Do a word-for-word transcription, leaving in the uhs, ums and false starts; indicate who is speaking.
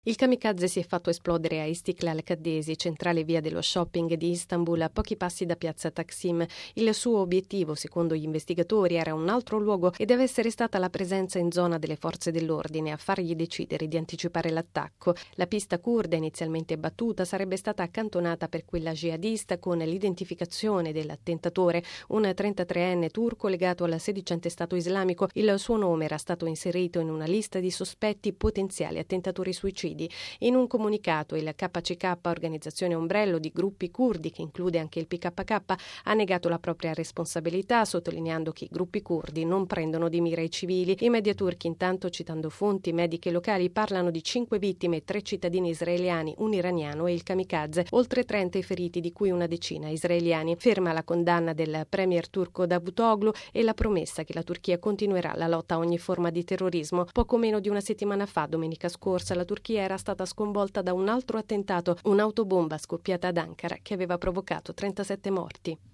Speaker 1: Il kamikaze si è fatto esplodere a Istiklal Caddesi, centrale via dello shopping di Istanbul, a pochi passi da piazza Taksim. Il suo obiettivo, secondo gli investigatori, era un altro luogo e deve essere stata la presenza in zona delle forze dell'ordine a fargli decidere di anticipare l'attacco. La pista curda, inizialmente battuta, sarebbe stata accantonata per quella jihadista con l'identificazione dell'attentatore, un trentatreenne turco legato al sedicente Stato islamico. Il suo nome era stato inserito in una lista di sospetti potenziali attentatori suicidi. In un comunicato il K C K, organizzazione ombrello di gruppi curdi che include anche il P K K, ha negato la propria responsabilità, sottolineando che i gruppi curdi non prendono di mira i civili. I media turchi, intanto, citando fonti mediche locali, parlano di cinque vittime, tre cittadini israeliani, un iraniano e il kamikaze, oltre trenta i feriti, di cui una decina israeliani. Ferma la condanna del premier turco Davutoglu e la promessa che la Turchia continuerà la lotta a ogni forma di terrorismo. Poco meno di una settimana fa, domenica scorsa, la Turchia era stata sconvolta da un altro attentato, un'autobomba scoppiata ad Ankara che aveva provocato trentasette morti.